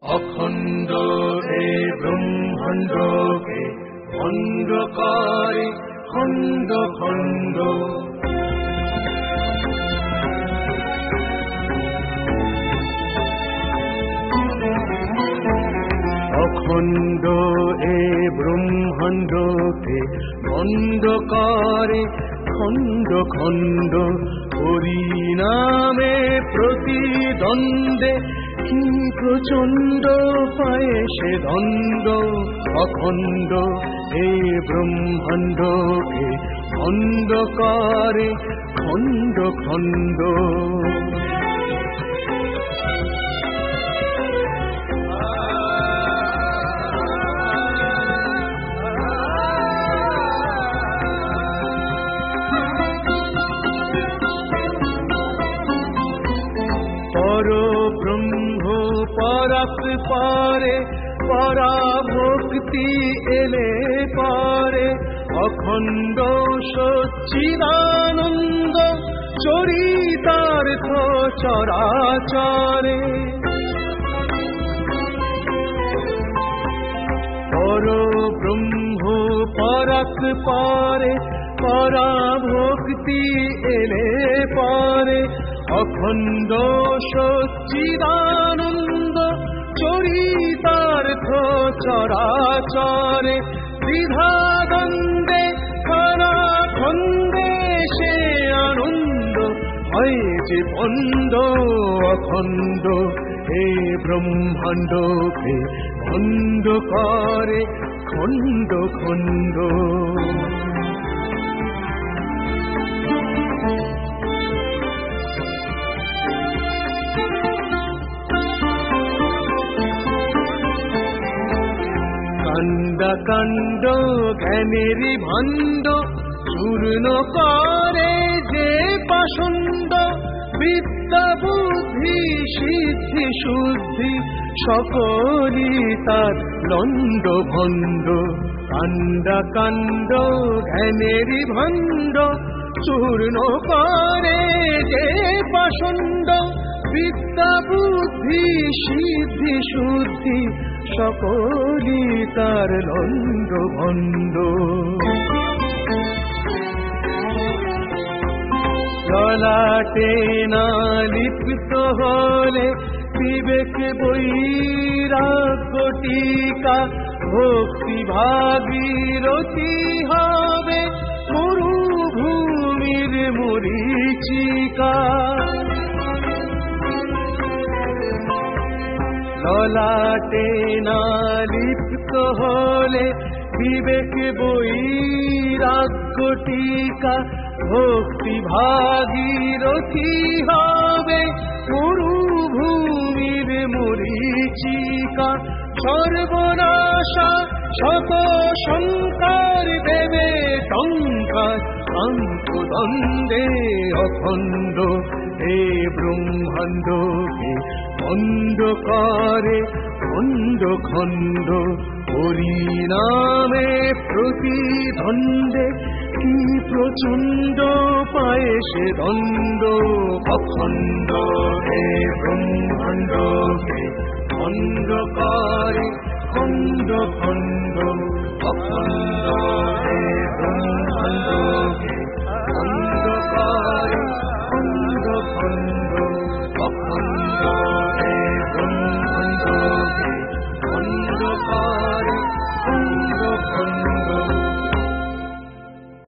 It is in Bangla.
অখণ্ড এ ব্রহ্মাণ্ডকে খণ্ড করে খণ্ড খণ্ড। অখণ্ড এ ব্রহ্মাণ্ডকে খণ্ড করে খণ্ড খণ্ড। হরিনামে প্রতিদ্বন্দ্বে কি প্রচণ্ড পায় সে দ্বন্দ্ব। অখণ্ড এ ব্রহ্মাণ্ডকে খণ্ড করে খণ্ড খণ্ড। পরব্রহ্ম পরাৎ পারে পরাভক্তি এলে পারে। অখণ্ড সচ্চিদানন্দ চরিতার্থ চরাচরে। পরব্রহ্ম পরাৎ পারে পরাভক্তি এলে পারে। অখণ্ড সচ্চিদানন্দ চরিতার্থ চরাচরে। দ্বিধাদ্বন্দ্বে খণ্ডে সে আনন্দ হয় যে পণ্ড। অখণ্ড এ ব্রহ্মাণ্ডকে খণ্ড করে খণ্ড খণ্ড। কাণ্ড জ্ঞানের ভাণ্ড চূর্ণ করে যে পাষণ্ড। বিদ্যা বুদ্ধি সিদ্ধি শুদ্ধি সকলই তার লণ্ড ভণ্ড। কাণ্ড জ্ঞানের ভাণ্ড চূর্ণ করে যে পাষণ্ড। বিদ্যা বুদ্ধি সিদ্ধি শুদ্ধি সকলই তার লণ্ড ভণ্ড। ললাটে না লিপ্ত হলে বিবেক বৈরাগ্য টিকা। ভক্তি ভাগীরথী হবে মরুভূমির মরীচিকা। ললাটে না লিপ্ত হলে বিবেক বৈরাগ্য টিকা। ভক্তি ভাগীরথী হবে মরুভূমির মরীচিকা। সর্বনাশা শত শঙ্কর দেবে টঙ্কার দ্বন্দ্বে। অখণ্ড এ ব্রহ্মাণ্ডকে খণ্ড করে খণ্ড খণ্ড। হরিনামে প্রতিদ্বন্দ্বে কি প্রচণ্ড পায় সে দ্বন্দ্ব। অখণ্ড এ ব্রহ্মাণ্ডকে খণ্ড করে খণ্ড খণ্ড। অখণ্ড